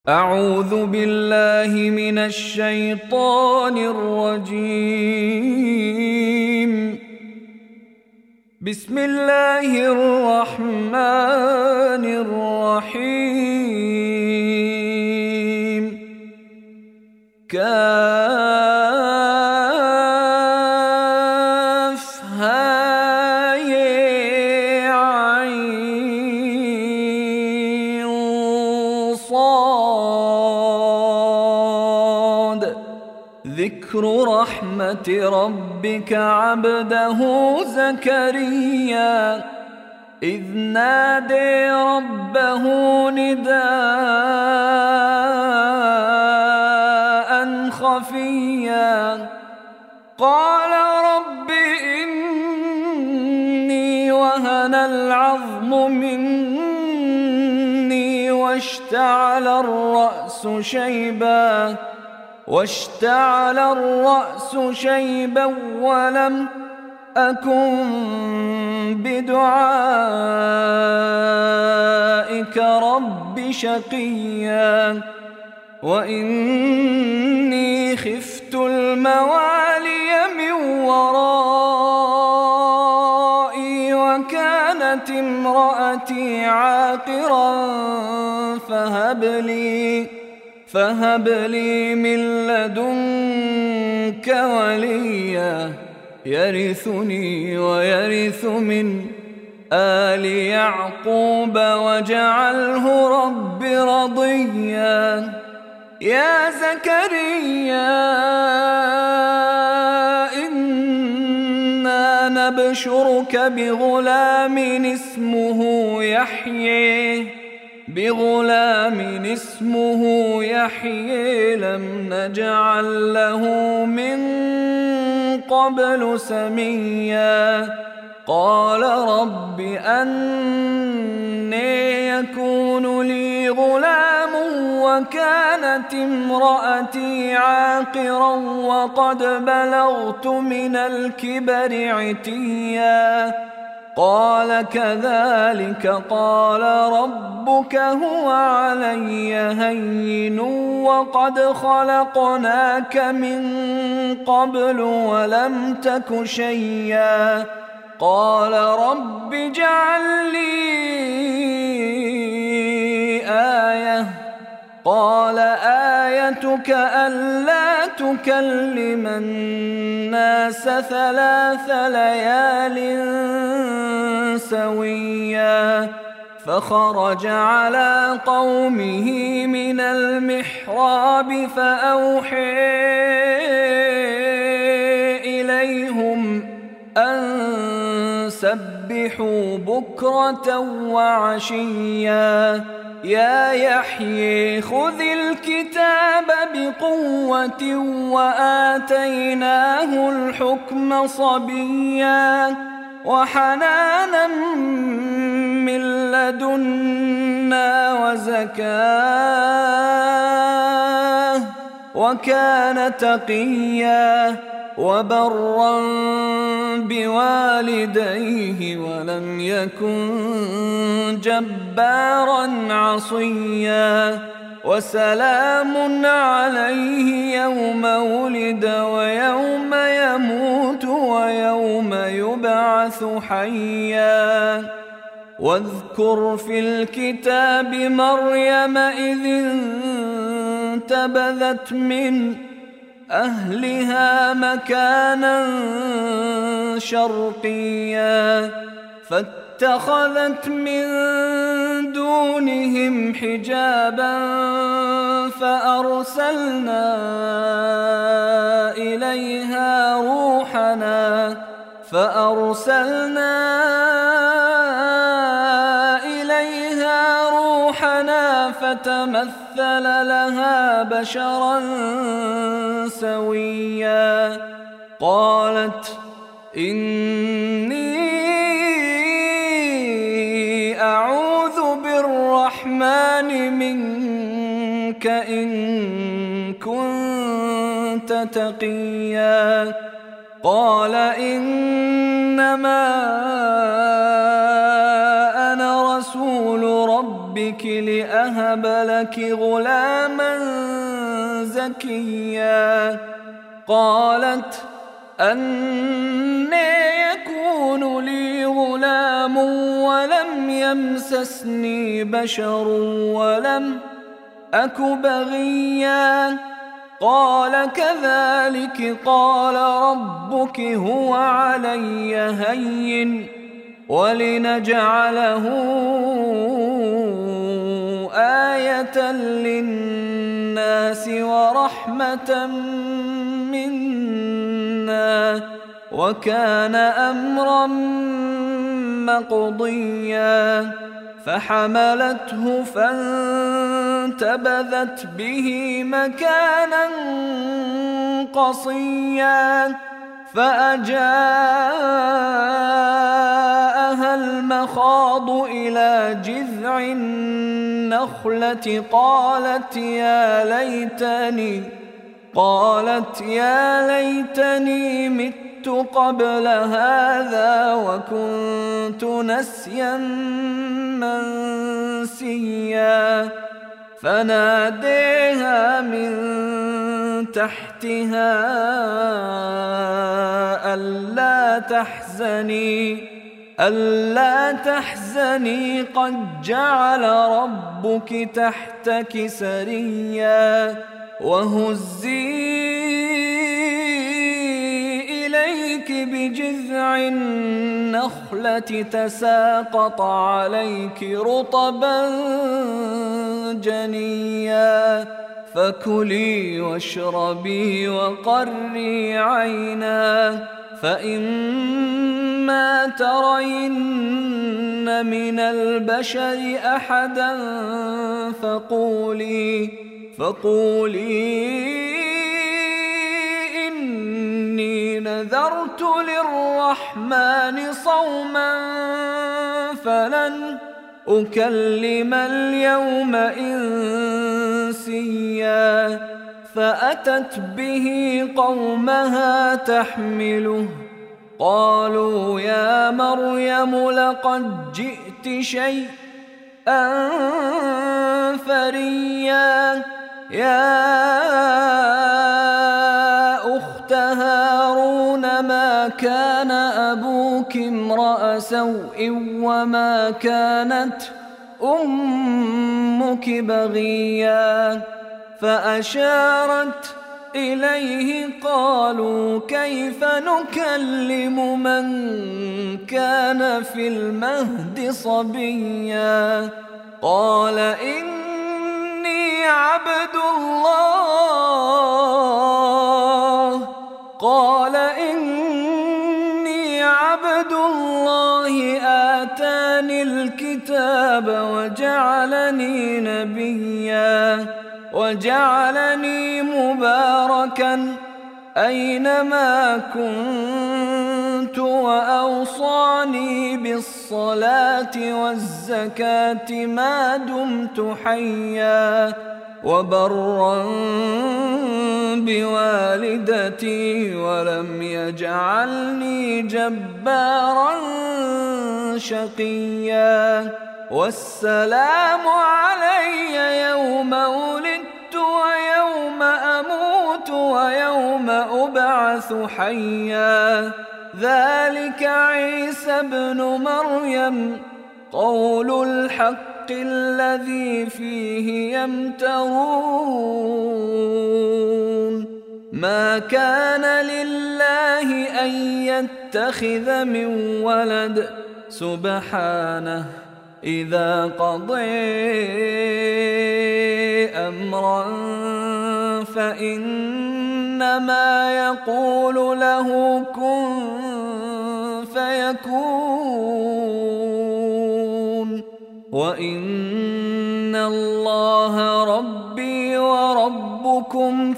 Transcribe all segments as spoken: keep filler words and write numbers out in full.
أعوذ بالله من الشيطان الرجيم. بسم الله الرحمن الرحيم. كافها يا عين صاد. ذكر رحمة ربك عبده زكريا إذ نادى ربه نداء خفيا قال رب إني وهن العظم مني واشتعل الرأس شيبا واشتعل الرأس شيبا ولم أكن بدعائك رب شقيا وإني خفت الموالي من ورائي وكانت امرأتي عاقرا فهب لي فهب لي من لدنك وليا يرثني ويرث من آل يعقوب واجعله رب رضيا. يا زكريا إنا نبشرك بغلام اسمه يحيى بغلام اسمه يحيى لم نجعل له من قبل سميا. قال رب أنى يكون لي غلام وكانت امرأتي عاقرا وقد بلغت من الكبر عتيا. قال كذلك قال ربك هو علي هين وقد خلقناك من قبل ولم تك شيئا. قال رب اجعل لي آية. قال آيتك ألا تكلم الناس ثلاث ليال سويا. فخرج على قومه من المحراب فأوحى إليهم أن سبحوا بكرة وعشيا. يا يحيى خذ الكتاب بقوة وآتيناه الحكم صبيا وحنانا من لدنا وزكاة وكان تقيا وبرا بوالديه ولم يكن جبارا عصيا. وسلام عليه يوم ولد ويوم يموت ويوم يبعث حيا. واذكر في الكتاب مريم إذ انتبذت من أهلها مكانا شرقيا فاتخذت من دونهم حجابا فأرسلنا إليها روحنا فأرسلنا إليها روحنا فتمثل لها بشرا سويا. قالت إني أعوذ بالرحمن منك إن كنت تقيا. قال إنما أنا رسول ربك ربك لأهب لك غلاما زكيا قالت أنى يكون لي غلام ولم يمسسني بشر ولم أك بغيا قال كذلك قال ربك هو علي هين ولنجعله آية للناس ورحمة منا وكان أمرا مقضيا فحملته فانتبذت به مكانا قصيا فأجاءها المخاض إلى جذع النخلة قالت يا ليتني قالت يا ليتني مت قبل هذا وكنت نسيا منسيا فناديها من تحتها ألا تحزني ألا تحزني قد جعل ربك تحتك سريا وهزي إليك بجذع النخلة تساقط عليك رطبا جنيا فكلي واشربي وقري عينا فإما ترين من البشر أحدا فقولي فقولي إني نذرت للرحمن صوما فلن أكلم اليوم إنسيا فأتت به قومها تحمله قالوا يا مريم لقد جئت شيئا فريا يا أخت هارون ما كان أبوك امرأ سوء وما كانت أمك بغيا فأشارت إليه قالوا كيف نكلم من كان في المهد صبيا قال إني عبد الله قال إني عبد الله آتاني الكتاب وجعلني نبيا وجعلني مباركا أينما كنت وأوصاني بالصلاة والزكاة ما دمت حيا وبرا بوالدتي ولم يجعلني جبارا شقيا والسلام علي يوم ولدت ويوم أموت ويوم أبعث حيا ذلك عيسى ابن مريم قول الحق الذي فيه يمترون ما كان لله أن يتخذ من ولد سبحانه إذا قضى أمرا فإنما يقول له كن فيكون وإن الله ربي وربكم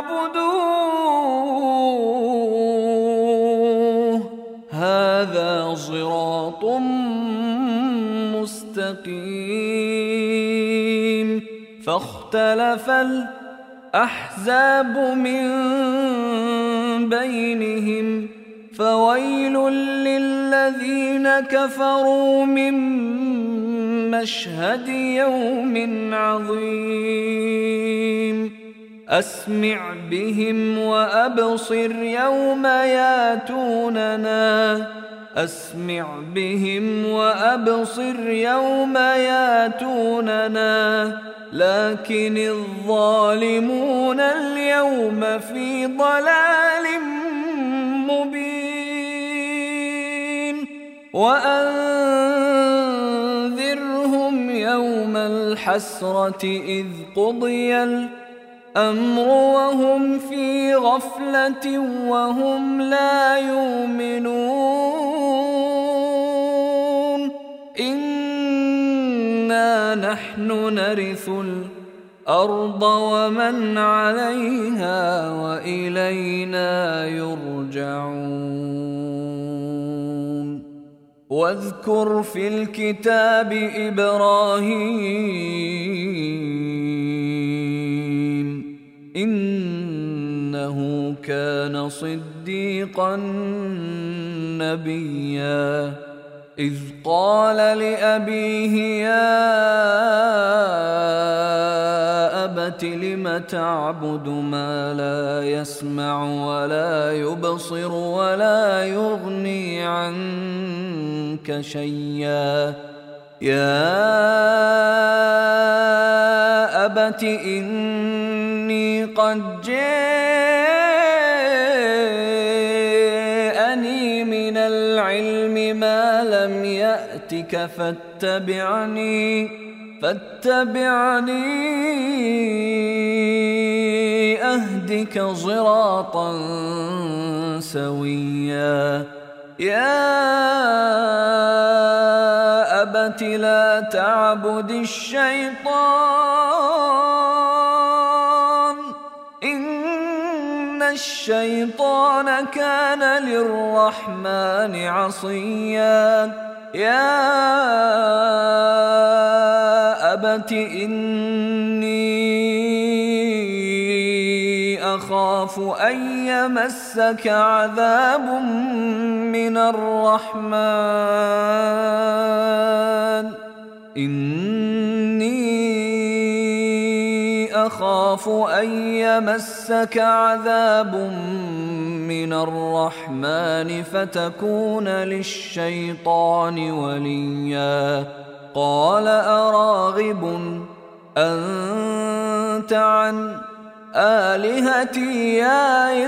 فاعبدوه هذا صراط مستقيم فاختلف الأحزاب من بينهم فويل للذين كفروا من مشهد يوم عظيم أسمع بهم وأبصر يوم ياتوننا أسمع بهم وأبصر يوم ياتوننا لكن الظالمون اليوم في ضلال مبين وأنذرهم يوم الحسرة إذ قضي الأمر وهم في غفلة وهم لا يؤمنون إنا نحن نرث الأرض ومن عليها وإلينا يرجعون واذكر في الكتاب إبراهيم إنه كان صديقا نبيا إذ قال لأبيه يا أبت لم تعبد ما لا يسمع ولا يبصر ولا يغني عنك شيئا يا أبت إني قد جاءني من العلم ما لم يأتك فاتبعني فاتبعني أهدك صراطا سويا يا أبت لا تعبد الشيطان إن الشيطان كان للرحمن عصيا يا أبت إني أخاف أن يمسك عذاب من الرحمن إني أخاف أن يمسك عذاب من الرحمن فتكون للشيطان وليا قال أراغب أنت عن آلهتي يا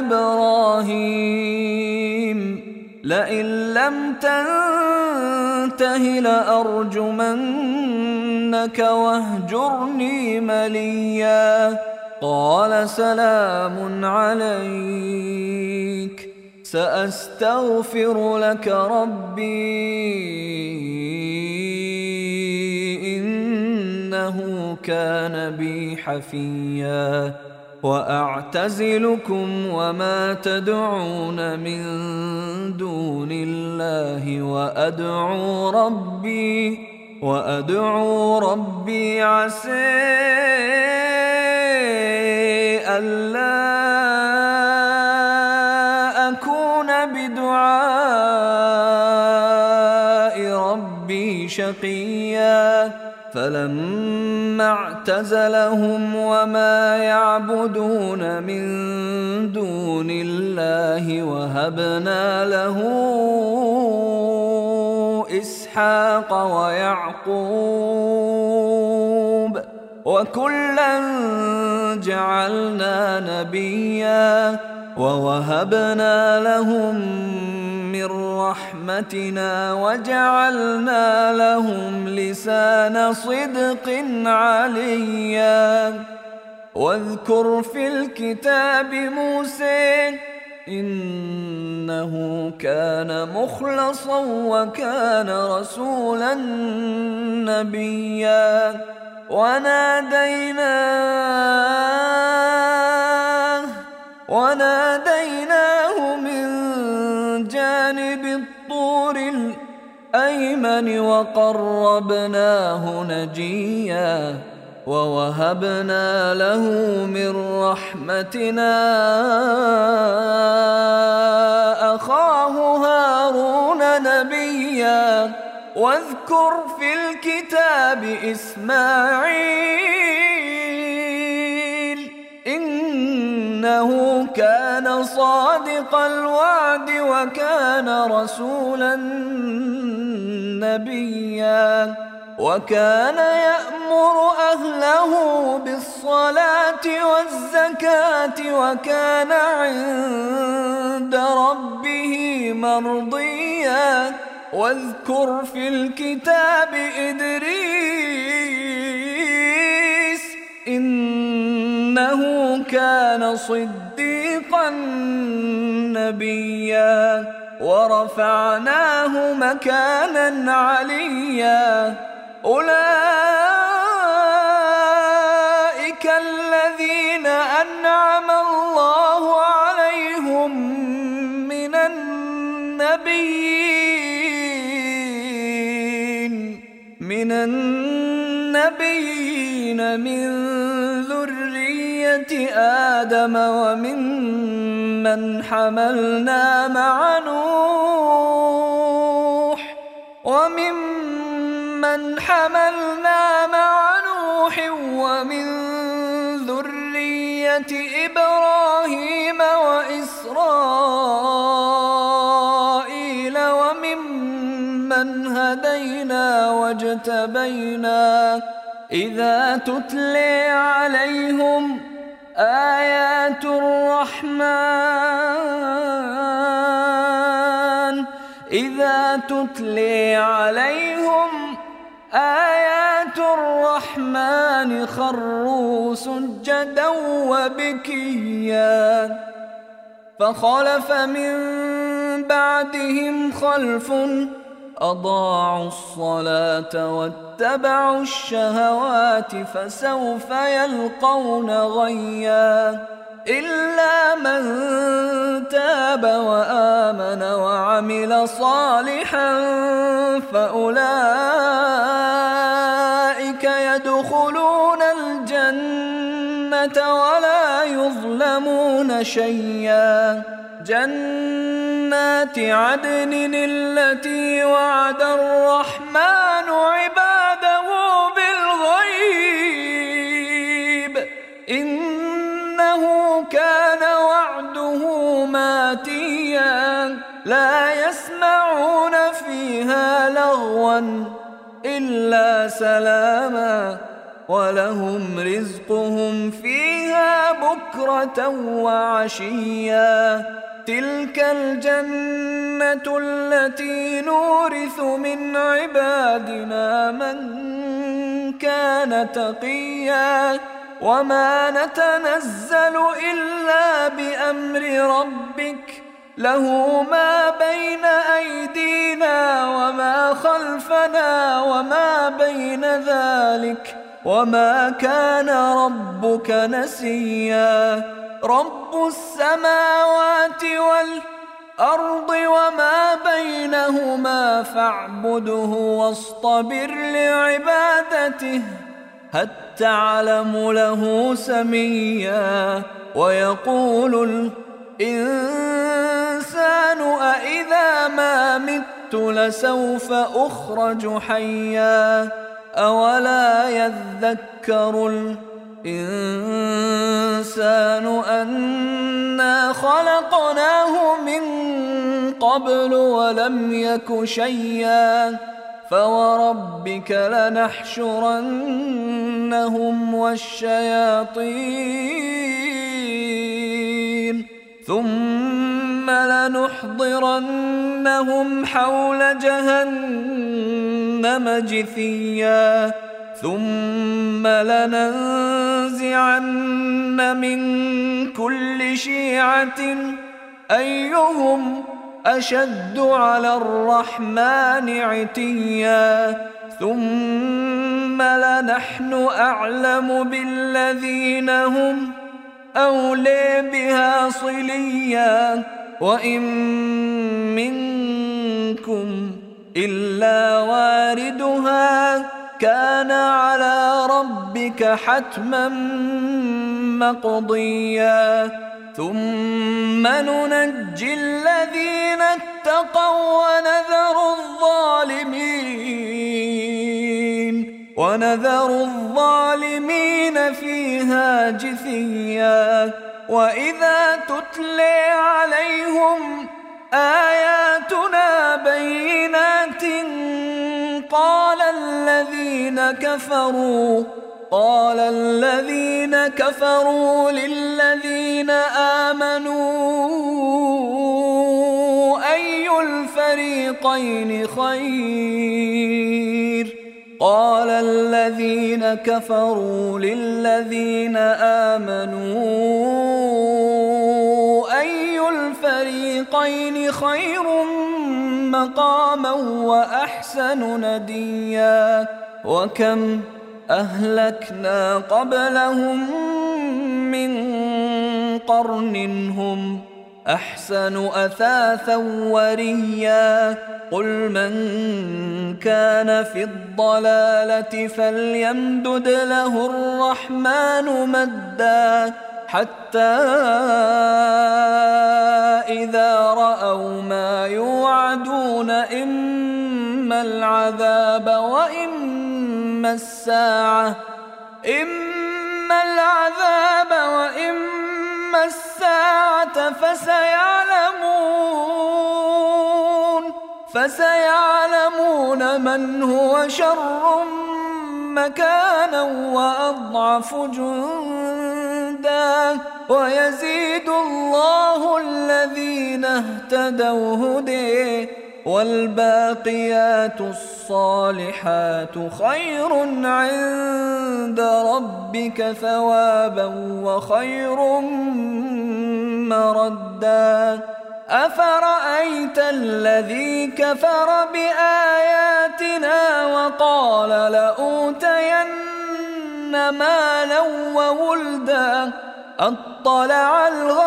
إبراهيم لئن لم تنته لأرجمنك واهجرني مليا قال سلام عليك سأستغفر لك ربي إنه كان بي حفيا وأعتزلكم وما تدعون من دون الله وأدعو ربي وأدعو ربي عسى ألا أكون بدعاء ربي شقيا فلما اعتزلهم وما يعبدون من دون الله وهبنا له إسحاق ويعقوب وكلا جعلنا نبيا ووهبنا لهم من رحمتنا وجعلنا لهم لسان صدق عليا واذكر في الكتاب موسى إنه كان مخلصا وكان رسولا نبيا وناديناه وناديناه من جانب الطور الأيمن وقربناه نجيا ووهبنا له من رحمتنا أخاه هارون نبيا واذكر في الكتاب إسماعيل إنه كان صادق الوعد وكان رسولا نبيا وكان يأمر أهله بالصلاة والزكاة وكان عند ربه مرضيا واذكر في الكتاب إدريس إنه كان صديقا نبيا ورفعناه مكانا عليا أولئك الذين أنعم الله عليهم من النبيين من النبيين من ذرية آدم وممن حملنا مع نوح وممن حملنا مع نوح ومن ذرية إبراهيم وإسرائيل وممن هدينا واجتبينا إذا تتلي عليهم آيات الرحمن إذا تتلي عليهم آيات الرحمن خروا سجدا وبكيا فخلف من بعدهم خلف أضاعوا الصلاة واتبعوا الشهوات فسوف يلقون غيا إلا من تاب وآمن وعمل صالحا فأولئك يدخلون الجنة ولا يظلمون شيئا جنات عدن التي وعد الرحمن عباده بالغيب إنه كان وعده ماتيا لا يسمعون فيها لغوا إلا سلاما ولهم رزقهم فيها بكرة وعشيا تلك الجنة التي نورث من عبادنا من كان تقيا وما نتنزل إلا بأمر ربك له ما بين أيدينا وما خلفنا وما بين ذلك وما كان ربك نسيا رب السماوات والأرض وما بينهما فاعبده واصطبر لعبادته هل تعلم له سميا ويقول الإنسان أإذا ما مت لسوف أخرج حيا أولا يذكر الإنسان أنا خلقناه من قبل ولم يك شيئا فوربك لنحشرنهم والشياطين ثم لنحضرنهم حول جهنم جثيا ثم لننزعن من كل شيعة أيهم أشد على الرحمن عتيا ثم لنحن أعلم بالذين هم أولي بها صليا وإن منكم إلا واردها كان على ربك حتما مقضيا ثم ننجي الذين اتقوا ونذر الظالمين ونذر الظالمين فيها جثيا. وإذا تتلي عليهم آياتنا بينات قال الذين كفروا قال الذين كفروا للذين آمنوا أي الفريقين خير قال الذين كفروا للذين آمنوا أي الفريقين خير مقاما وأحسن نديا. وكم أهلكنا قبلهم من قرن هم أحسن أثاثا وريا. قل من كان في الضلالة فليمدد له الرحمن مدا حتى إذا رأوا ما يوعدون إما العذاب وإما الساعة إما العذاب وإما الساعة فسيعلمون فسيعلمون من هو شر مكانا وأضعف جندا. ويزيد الله الذين اهتدوا هديه والباقيات الصالحات خير عند ربك ثوابا وخير مردا. أفرأيت الذي كفر بآياتنا وقال لأوتين مالا وولدا أطلع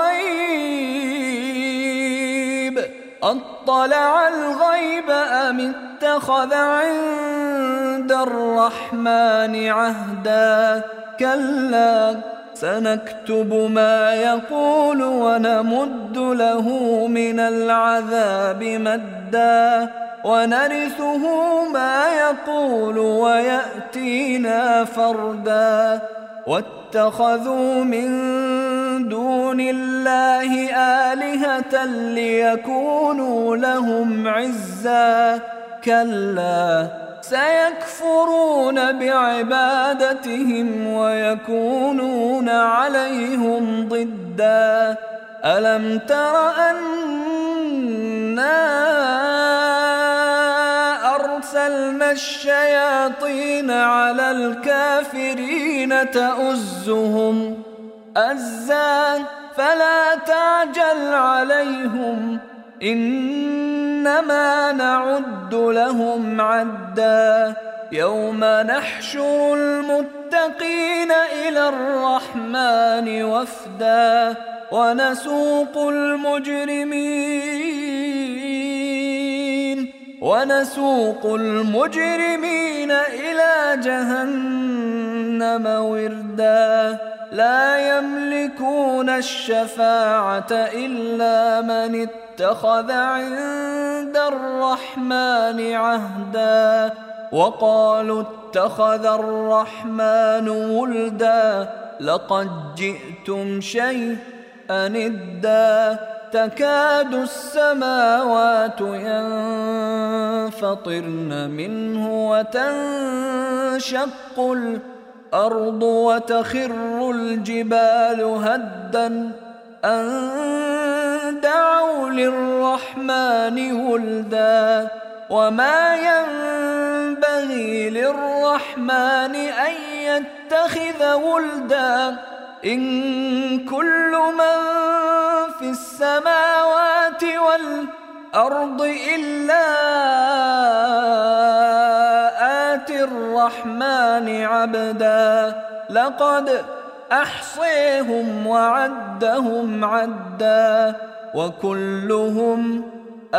الغيب أطلع الغيب أم اتخذ عند الرحمن عهدا. كلا سنكتب ما يقول ونمد له من العذاب مدا ونرثه ما يقول ويأتينا فردا. واتخذوا من دون الله آلهة ليكونوا لهم عزا. كلا سيكفرون بعبادتهم ويكونون عليهم ضدا. ألم تر أنا أرسلنا الشياطين على الكافرين تؤزهم أزا فلا تعجل عليهم إنما نعد لهم عدا. يوم نحشر المتقين إلى الرحمن وفدا ونسوق المجرمين ونسوق المجرمين إلى جهنم وردا. لا يملكون الشفاعة إلا من اتخذ عند الرحمن عهدا. وقالوا اتخذ الرحمن ولدا لقد جئتم شيئا إدا. تكاد السماوات ينفطرن منه وتنشق الأرض وتخر الجبال هدا أن دعوا للرحمن ولدا. وما ينبغي للرحمن أن يتخذ ولدا إن كل من في السماوات والأرض إلا آتي الرحمن عبدا. لقد أحصيهم وعدهم عدا وكلهم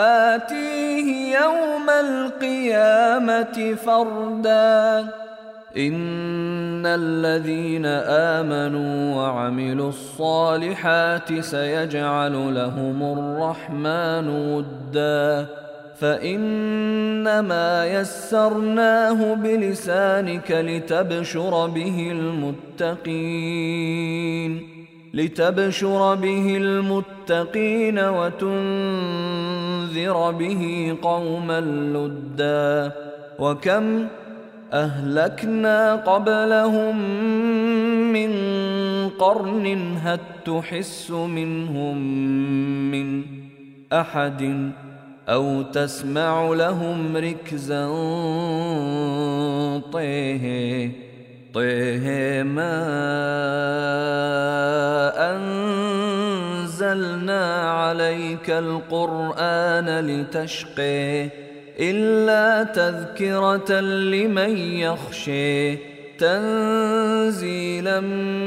آتيه يوم القيامة فردا. إن الذين آمنوا وعملوا الصالحات سيجعل لهم الرحمن ودا فإنما يسرناه بلسانك لتبشر به المتقين لتبشر به المتقين وتنذر به قوما لدا وكم أهلكنا قبلهم من قرن هل تحس منهم من أحد أو تسمع لهم ركزا طيه طيه ما أنزلنا عليك القرآن لتشقي إلا تذكرة لمن يخشي تنزيلا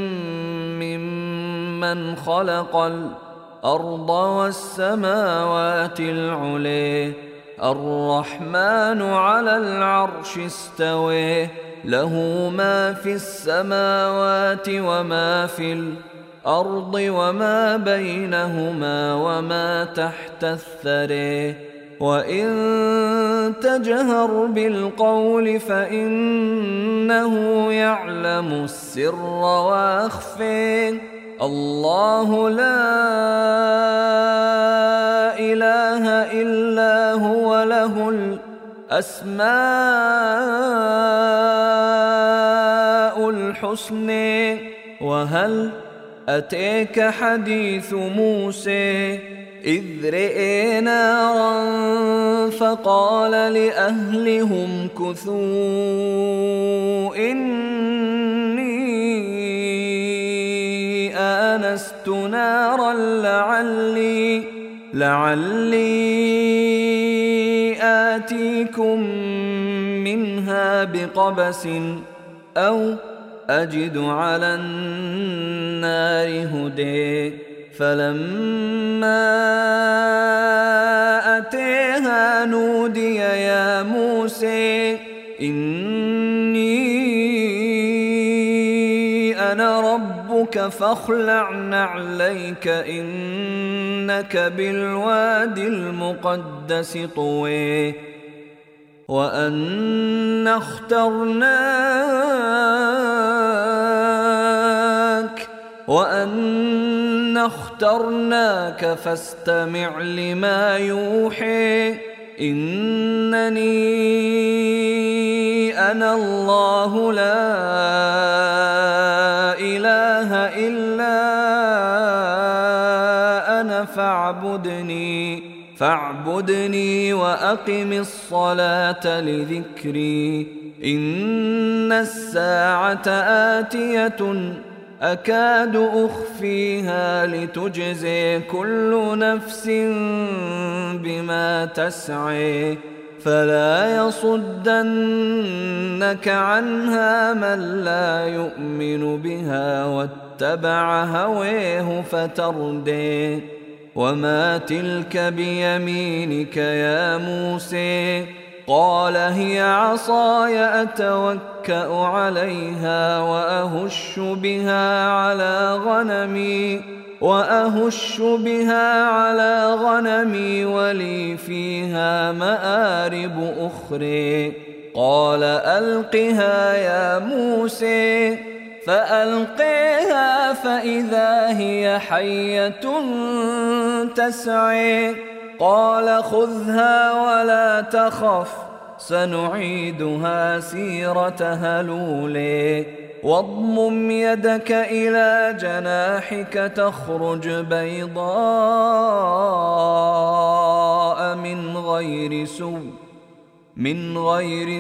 ممن خلق الأرض والسماوات العلي الرحمن على العرش استوي له ما في السماوات وما في الأرض وما بينهما وما تحت الثري وإن تجهر بالقول فإنه يعلم السر وأخفي الله لا إله إلا هو له الأسماء الحسنى وهل أتيك حديث موسى إذ رئي نارا فقال لأهلهم كثوا إني آنست نارا لعلي لعلي آتيكم منها بقبس أو أجد على النار هدى فلما أتيها نودي يا موسى إني أنا ربك فاخلع نعليك إنك بالوادي المقدس طوى وأنا اخترناك وأنا اخترناك فاستمع لما يوحي إنني أنا الله لا إله إلا أنا فاعبدني فاعبدني وأقم الصلاة لذكري إن الساعة آتية أكاد أخفيها لتجزي كل نفس بما تسعي فلا يصدنك عنها من لا يؤمن بها واتبع هويه فتردي وما تلك بيمينك يا موسى قال هي عصاي أتوكأ عليها وأهش بها على غنمي وأهش بها على غنمي ولي فيها مآرب أخرى قال ألقها يا موسى فألقيها فإذا هي حية تسعى قال خذها ولا تخف سنعيدها سيرتها الأولى واضمم يدك إلى جناحك تخرج بيضاء من غير سوء من غير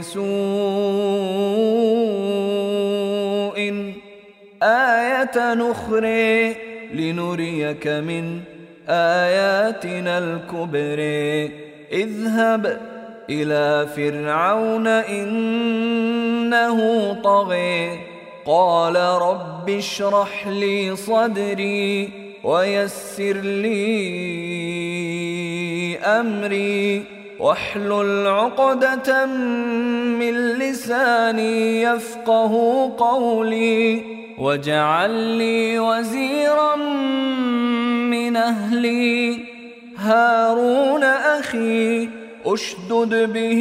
سوء آية أخرى لنريك من آياتنا الكبرى اذهب إلى فرعون إنه طغى قال رب اشرح لي صدري ويسر لي أمري واحلل عقدة من لساني يفقه قولي واجعل لي وزيرا من أهلي هارون أخي أشدد به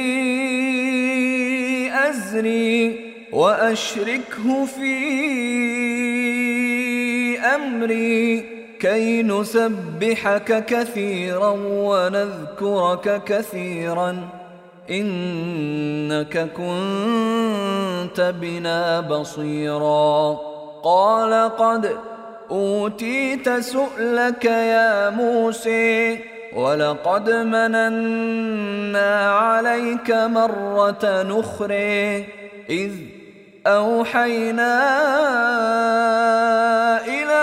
أزري وأشركه في أمري كي نسبحك كثيرا ونذكرك كثيرا إنك كنت بنا بصيرا. قال قد أوتيت سؤلك يا موسى ولقد مننا عليك مرة أخرى إذ أوحينا إلى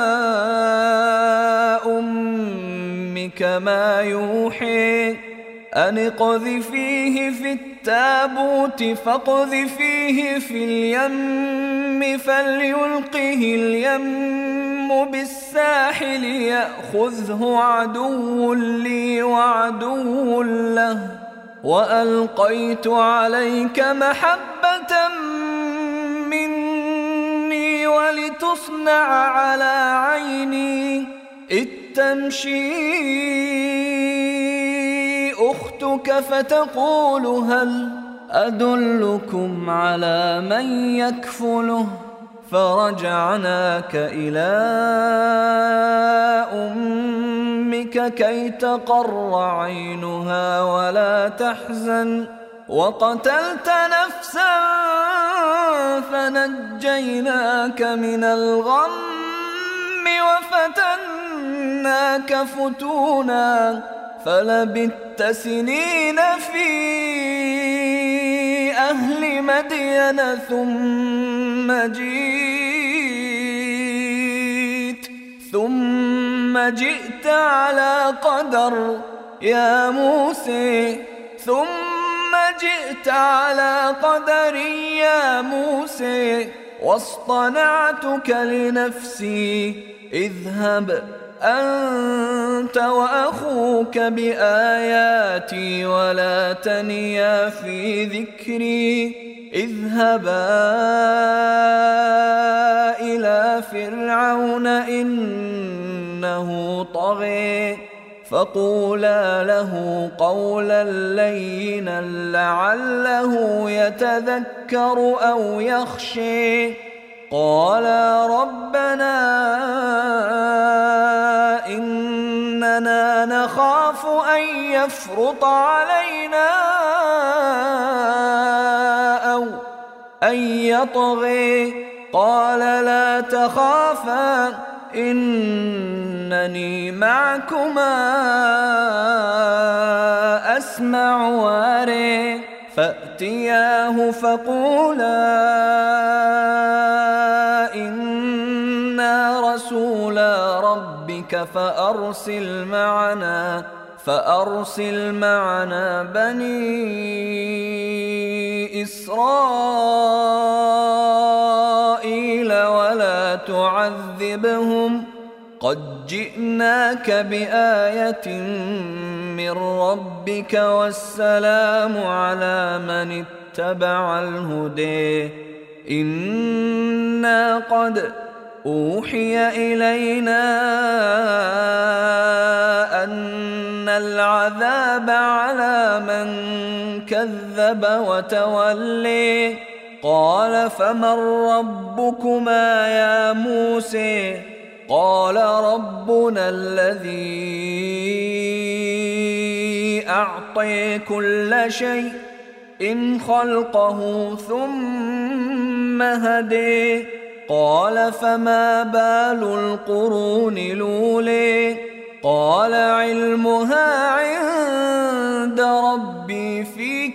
أمك ما يوحي أن اقذفيه في التابوت فاقذفيه في اليم فليلقه اليم بالساحل يأخذه عدو لي وعدو له وألقيت عليك محبة مني ولتصنع على عيني إذ تمشي أختك فتقول هل أدلكم على من يكفله فرجعناك إلى أمك كي تقر عينها ولا تحزن وقتلت نفسا فنجيناك من الغم وفتناك فتونا فلبثت سنين في أهل مدين ثم جئت ثم جئت على قدر يا موسى ثم جئت على قدر يا موسى واصطنعتك لنفسي اذهب أنت وأخوك بآياتي ولا تنيا في ذكري اذهبا إلى فرعون إنه طغى فقولا له قولا لينا لعله يتذكر أو يخشى قالا ربنا إننا نخاف أن يفرط علينا أو أن يطغى قال لا تخافا إنني معكما أسمع وأرى فأتياه فقولا إنا رسولا ربك فأرسل معنا فأرسل معنا بني إسرائيل ولا تعذبهم قد جئناك بآية من ربك والسلام على من اتبع الهدى إنا قد أوحي إلينا أن العذاب على من كذب وتولي قال فمن ربكما يا موسى قال ربنا الذي أعطي كل شيء إن خلقه ثم هدي قال فما بال القرون الأولى قال علمها عند ربي في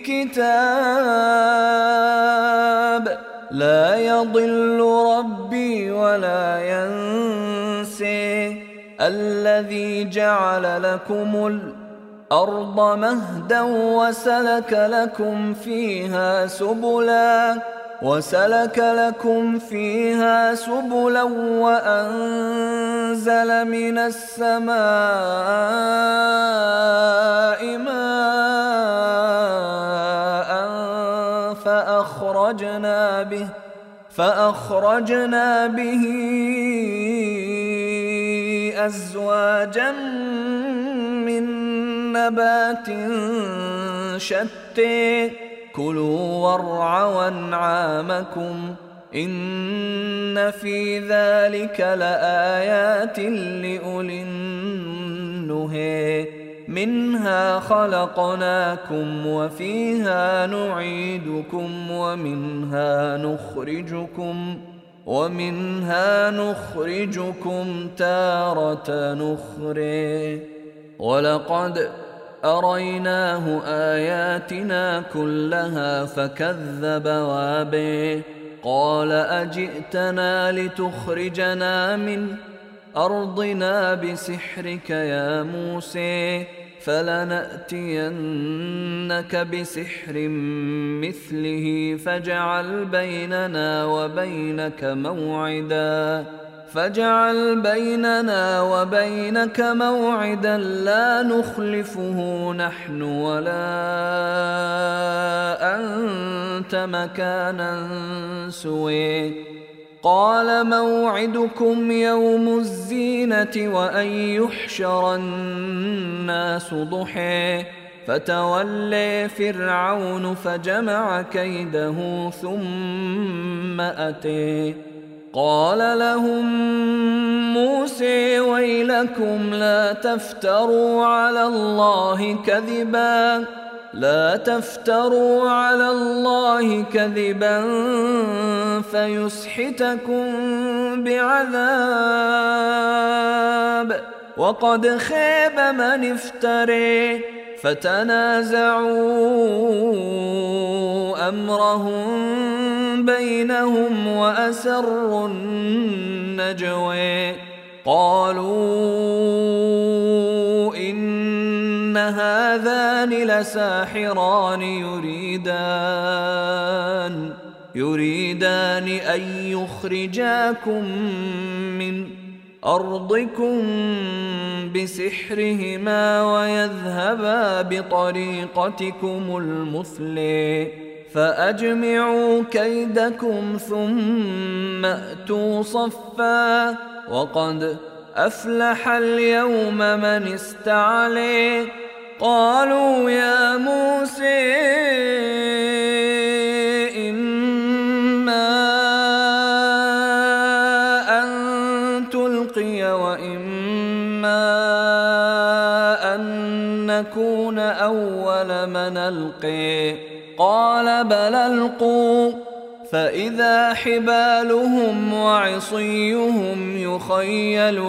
كتاب لا يضل ربي ولا ينسى الذي جعل لكم الأرض مهدا وسلك لكم فيها سبلا وسلك لكم فيها سبلا وأنزل من السماء ماء فأخرجنا به فأخرجنا به أزواجا من نبات شتى كلوا وارعوا أنعامكم إن في ذلك لآيات لأولي النهى منها خلقناكم وفيها نعيدكم ومنها نخرجكم ومنها نخرجكم تارة أخرى ولقد أريناه آياتنا كلها فكذب وابى قال أجئتنا لتخرجنا من أرضنا بسحرك يا موسى فلنأتينك بسحر مثله فاجعل بيننا وبينك موعدا فاجعل بيننا وبينك موعدا لا نخلفه نحن ولا أنت مكانا سوى قال موعدكم يوم الزينة وأن يحشر الناس ضحى فتولى فرعون فجمع كيده ثم أتى قال لهم موسى ويلكم لا تفتروا على الله كذبا لا تفتروا على الله كذبا فيسحتكم بعذاب وقد خاب من افتري فتنازعوا أمرهم بينهم وأسروا النجوى قالوا إن هذان لساحران يريدان يريدان أن يخرجاكم من أرضكم بسحرهما ويذهبا بطريقتكم المثلى فأجمعوا كيدكم ثم أتوا صفا وقد أفلح اليوم من استعلي قالوا يا موسى إما أن تلقي وإما أن نكون أول من ألقي قال بل ألقوا فإذا حبالهم وعصيهم يخيل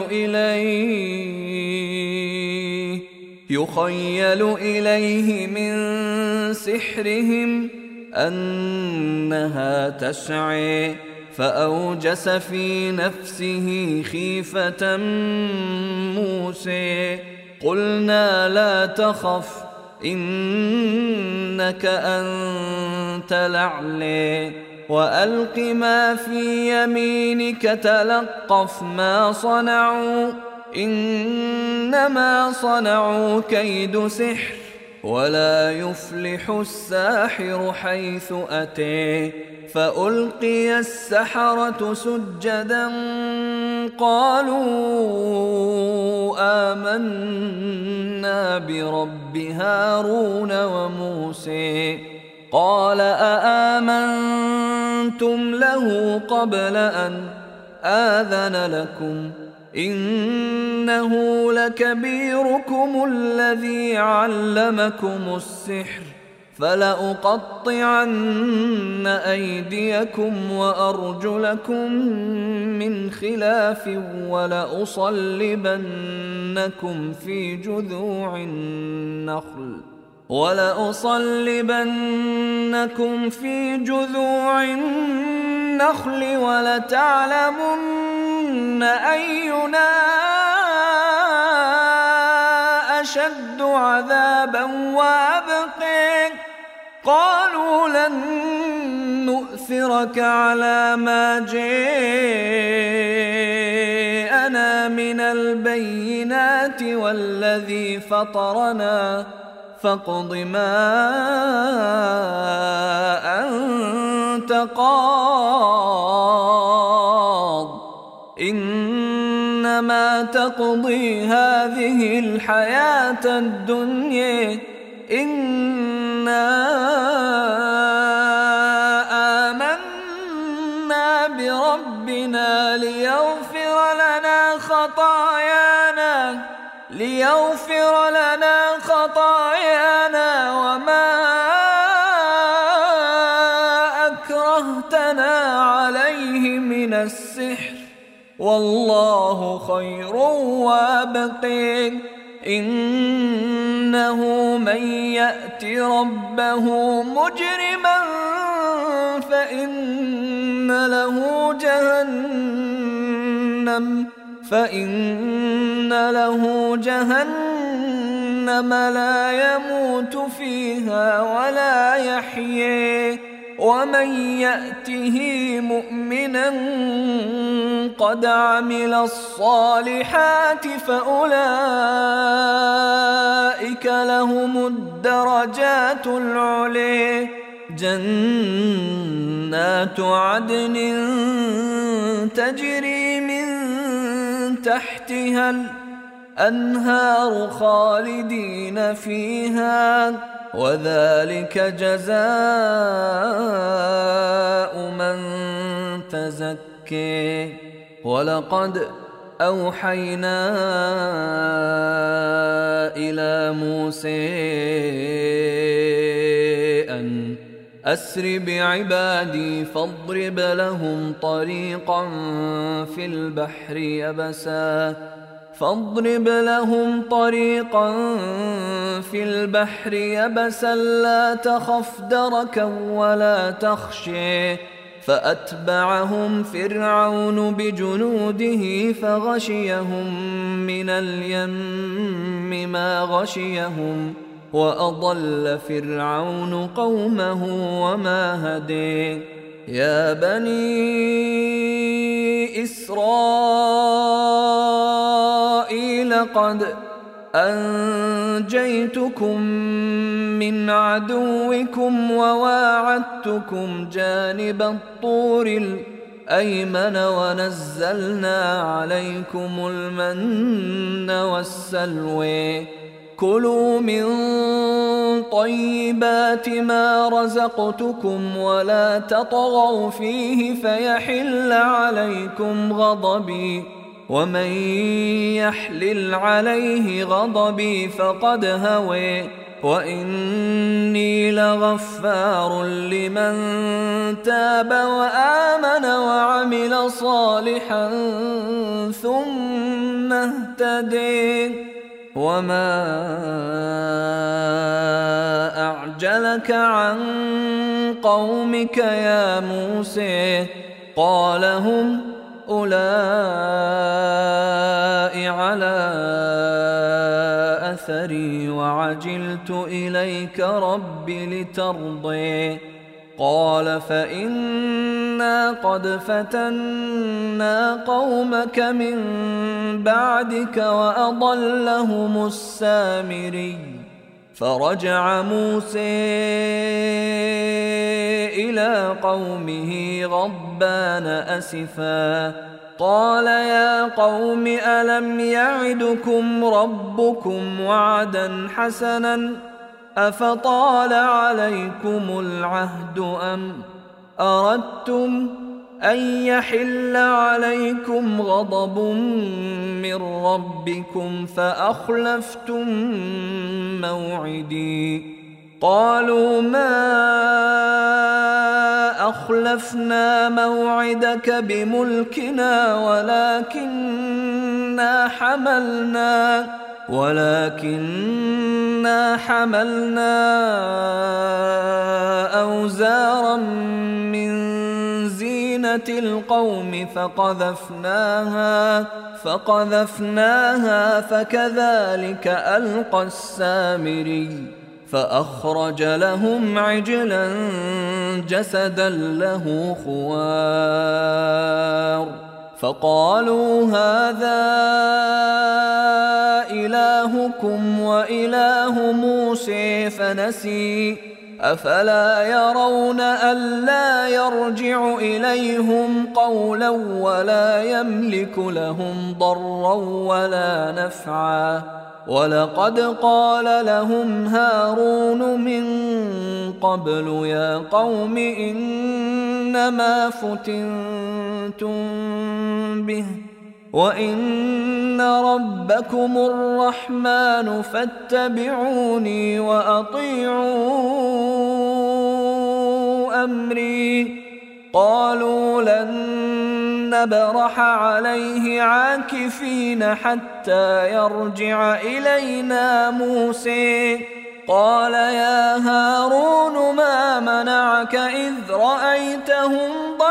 إليه يخيل إليه من سحرهم أنها تسعى فأوجس في نفسه خيفة موسى قلنا لا تخف إنك أنت الأعلى وألق ما في يمينك تلقف ما صنعوا إنما صنعوا كيد سحر ولا يفلح الساحر حيث أتى فألقي السحرة سجدا قالوا آمنا برب هارون وموسى قال أآمنتم له قبل أن آذن لكم إنه لكبيركم الذي علمكم السحر فلأقطعن أيديكم وأرجلكم من خلاف ولأصلبنكم في جذوع النخل ولأصلبنكم في جذوع النخل ولتعلمن أينا أشد عذابا وأبقى قالوا لن نؤثرك على ما جاءنا من البينات والذي فطرنا فاقض ما تقاض إنما تقضي هذه الحياة الدنيا إنا آمنا بربنا ليغفر لنا خطايانا ليغفر لنا خطايانا وما أكرهتنا عليه من السحر والله خير وابق إنه من يأت ربه مجرما فإن له جهنم فإن له جهنم لا يموت فيها ولا يحيي ومن يأته مؤمنا قد عمل الصالحات فأولئك لهم الدرجات العلي جنات عدن تجري من تحتها الأنهار خالدين فيها وذلك جزاء من تزكي ولقد أوحينا إلى موسى أن أسر بعبادي فاضرب لهم طريقا في البحر يبسا فاضرب لهم طريقا في البحر يبسا لا تخف دركا ولا تخشي فأتبعهم فرعون بجنوده فغشيهم من اليم ما غشيهم وأضل فرعون قومه وما هدي يا بني إسرائيل قد أنجيتكم من عدوكم وواعدتكم جانب الطور الأيمن ونزلنا عليكم المن والسلوى كلوا من طيبات ما رزقتكم ولا تطغوا فيه فيحل عليكم غضبي ومن يحلل عليه غضبي فقد هوى وإني لغفار لمن تاب وآمن وعمل صالحا ثم اهتدي وما أعجلك عن قومك يا موسى قال هم أولئك على أثري وعجلت إليك رب لترضي قال فإنا قد فتنا قومك من بعدك وأضلهم السامري فرجع موسى إلى قومه غضبان أسفا قال يا قوم ألم يعدكم ربكم وعدا حسنا أفطال عليكم العهد أم أردتم أن يحل عليكم غضب من ربكم فأخلفتم موعدي قالوا ما أخلفنا موعدك بملكنا ولكننا حملنا ولكننا حملنا أوزارا من زينة القوم فقذفناها فقذفناها فكذلك ألقى السامري فأخرج لهم عجلا جسدا له خوار فقالوا هذا إلهكم وإله موسى فنسي أفلا يرون ألا يرجع إليهم قولا ولا يملك لهم ضرا ولا نفعا ولقد قال لهم هارون من قبل يا قوم إنما فتنتم به وإن ربكم الرحمن فاتبعوني وأطيعوا أمري قالوا لن نبرح عليه عاكفين حتى يرجع إلينا موسى قال يا هارون ما منعك إذ رأيتهم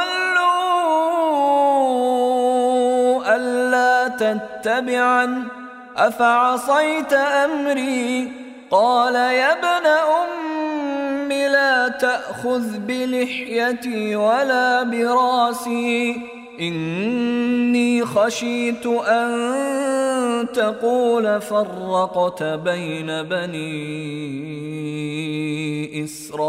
ضلوا ألا تتبعن أفعصيت أمري قال يا ابن أم لا تأخذ بلحيتي ولا براسي إني خشيت أن تقول فرقت بين بني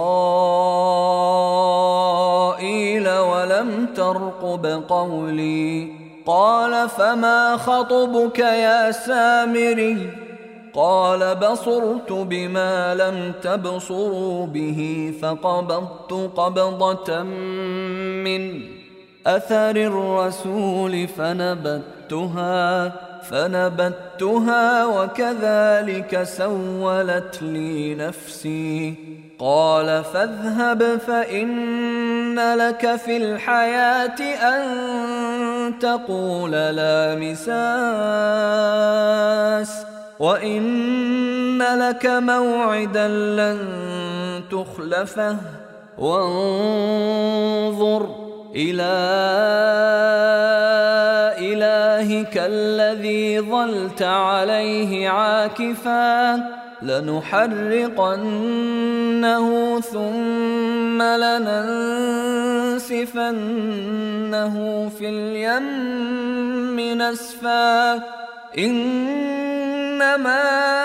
إسرائيل ولم ترقب قولي قال فما خطبك يا سامري قال بصرت بما لم تبصروا به فقبضت قبضة من أثر الرسول فنبتها فنبتها وكذلك سولت لي نفسي قال فاذهب فإن لك في الحياة أن تقول لا مساس وإن لك موعدا لن تخلفه وانظر إلى إلهك الذي ظلت عليه عاكفا لنحرقنه ثم لننسفنه في اليم نسفا إنما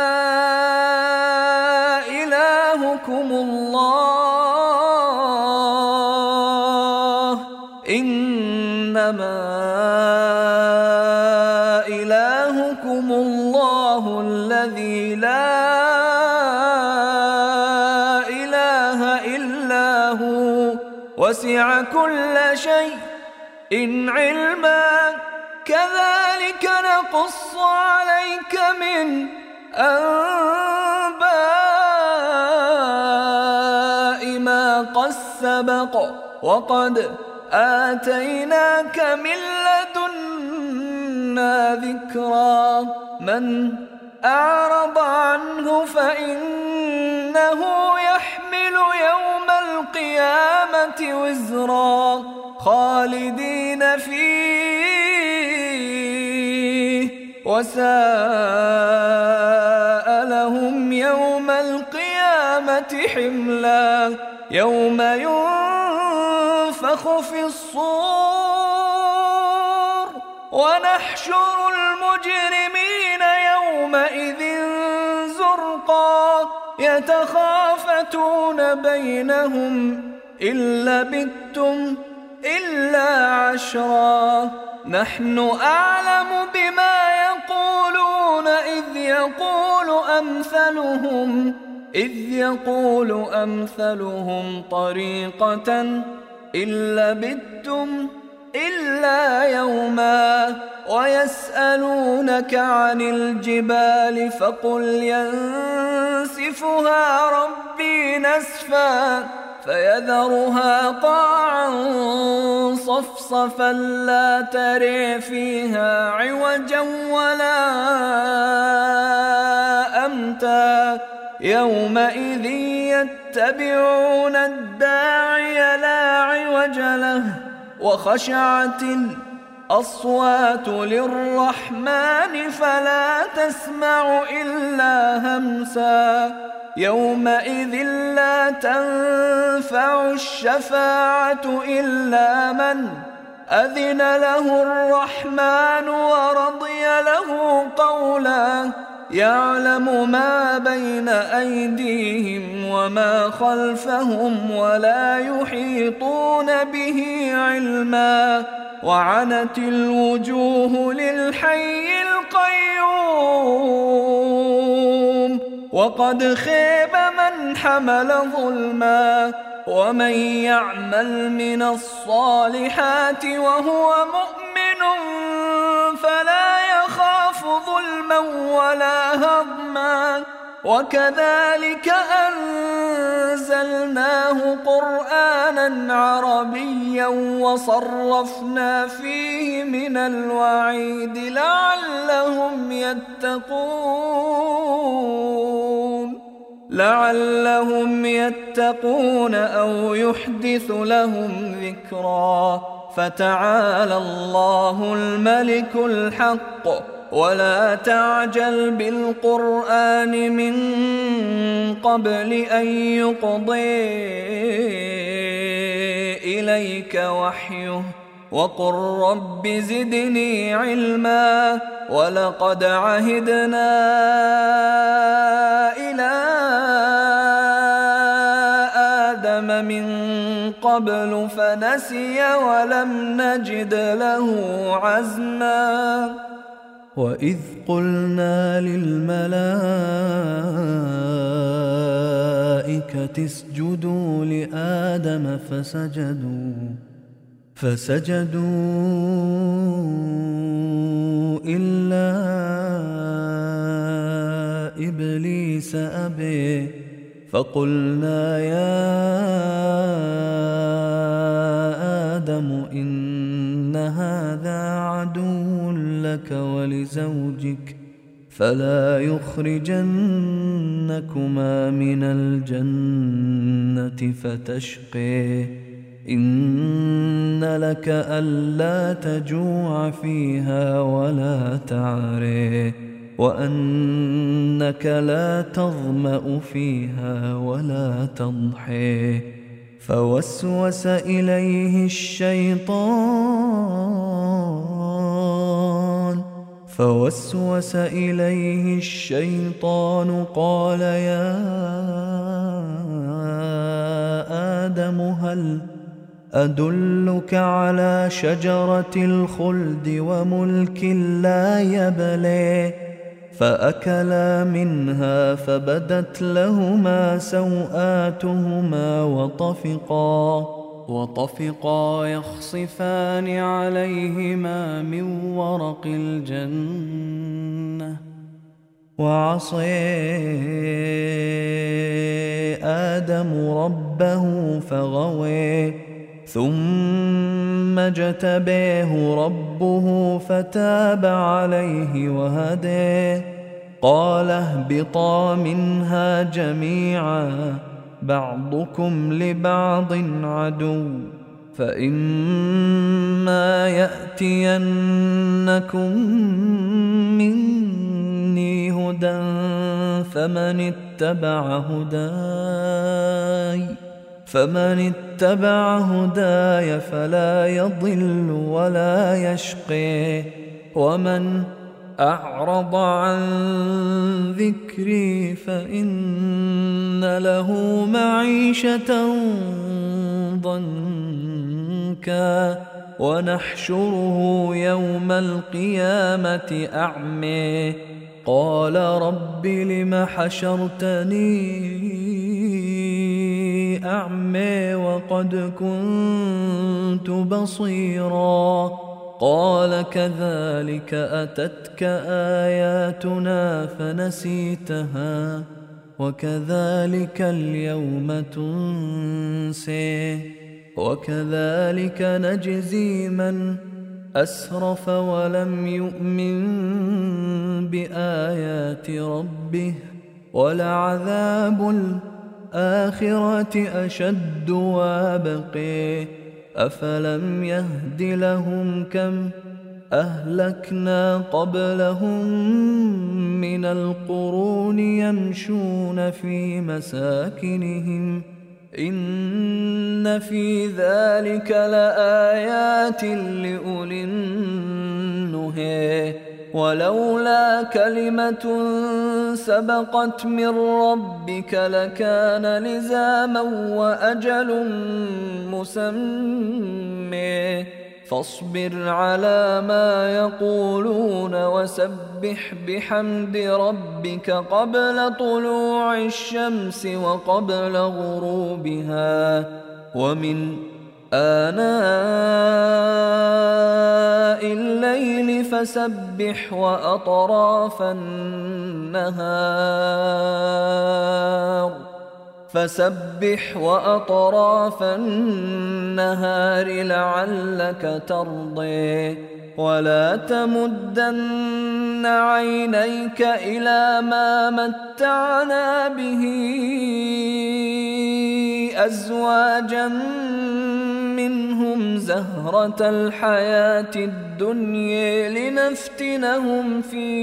إلهكم الله إنما إلهكم الله الذي لا إله إلا هو وسع كل شيء إن علما كذلك نقص عليك من أنباء ما قد سبق وقد آتيناك من لدنا ذكرا من أعرض عنه فإنه يحمل يوم القيامة وزرا خالدين فيه وساء لهم يوم القيامة حملا يوم ينفخ في الصور ونحشر المجرمين يومئذ زرقا يتخافتون بينهم إن لبثتم إلا عشرا نحن أعلم بما يقولون إذ يقول أمثلهم إذ يقول أمثلهم طريقة إن لبثتم إلا يوما ويسألونك عن الجبال فقل ينسفها ربي نسفا فيذرها قاعا صفصفا لا تري فيها عوجا ولا أمتا يومئذ يتبعون الداعي لا عوج له وخشعت الأصوات للرحمن فلا تسمع إلا همسا يومئذ لا تنفع الشفاعة إلا من أذن له الرحمن ورضي له قولا يعلم ما بين أيديهم وما خلفهم ولا يحيطون به علما وعنت الوجوه للحي القيوم وقد خيب من حمل ظلما ومن يعمل من الصالحات وهو مؤمن فلا يخاف ظلما ولا هضما وكذلك أنزلناه قرآنا عربيا وصرفنا فيه من الوعيد لعلهم يتقون لعلهم يتقون أو يحدث لهم ذكرا فتعالى الله الملك الحق ولا تعجل بالقرآن من قبل أن يقضي إليك وحيه وقل رب زدني علما ولقد عهدنا إلى آدم من قبل فنسي ولم نجد له عزما وإذ قلنا للملائكة اسجدوا لآدم فسجدوا فسجدوا إلا إبليس أبي فقلنا يا آدم إن هذا عدو لك ولزوجك فلا يخرجنكما من الجنة فتشقي إن لك ألا تجوع فيها ولا تعري وأنك لا تظمأ فيها ولا تضحي فوسوس إليه الشيطان فوسوس إليه الشيطان قال يا آدم هل أدلك على شجرة الخلد وملك لا يبلي فأكلا منها فبدت لهما سوآتهما وطفقا وطفقا يخصفان عليهما من ورق الجنة وعصي آدم ربه فغوي ثم اجتبيه ربه فتاب عليه وهديه قال اهبطا منها جميعا بعضكم لبعض عدو فإما يأتينكم مني هدى فمن اتبع هداي فمن اتبع هداي فلا يضل ولا يشقي ومن أعرض عن ذكري فإن له معيشة ضنكا ونحشره يوم القيامة أعمي قال رب لم حشرتني أعمي وقد كنت بصيرا قال كذلك أتتك آياتنا فنسيتها وكذلك اليوم تنسي وكذلك نجزي من أسرف ولم يؤمن بآيات ربه ولعذاب الآخرة أشد وابقي أفلم يهد لهم كم أهلكنا قبلهم من القرون يمشون في مساكنهم إن في ذلك لآيات لأولي النهي ولولا كلمة سبقت من ربك لكان لزاما وأجل مسمى فاصبر على ما يقولون وسبح بحمد ربك قبل طلوع الشمس وقبل غروبها ومن آناء الليل فسبح وأطراف النهار فسبح وأطراف النهار لعلك ترضي ولا تمدن عينيك إلى ما متعنا به أزواجا منهم زهرة الحياة الدنيا لنفتنهم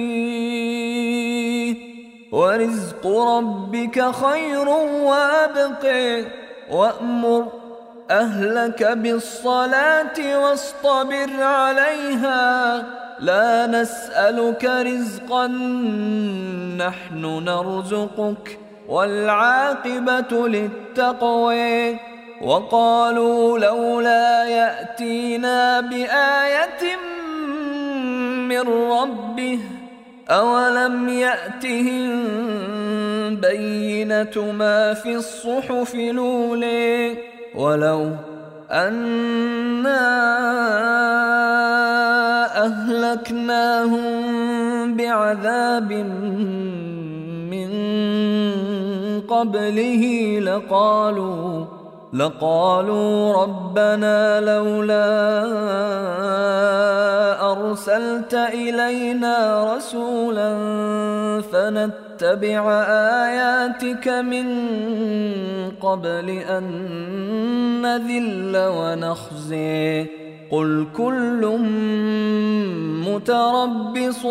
فيه ورزق ربك خير وأبقى وأمر أهلك بالصلاة واصطبر عليها لا نسألك رزقا نحن نرزقك والعاقبة للتقوى وقالوا لولا يأتينا بآية من ربه أولم يأتهم بينة ما في الصحف الأولى ولو أنا أهلكناهم بعذاب من قبله لقالوا لقالوا ربنا لولا أرسلت إلينا رسولا فنتبع آياتك من قبل أن نذل ونخزي قل كل متربص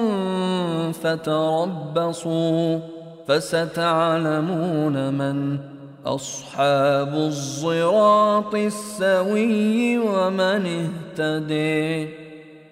فتربصوا فستعلمون من أصحاب الصراط السوي ومن اهتدي.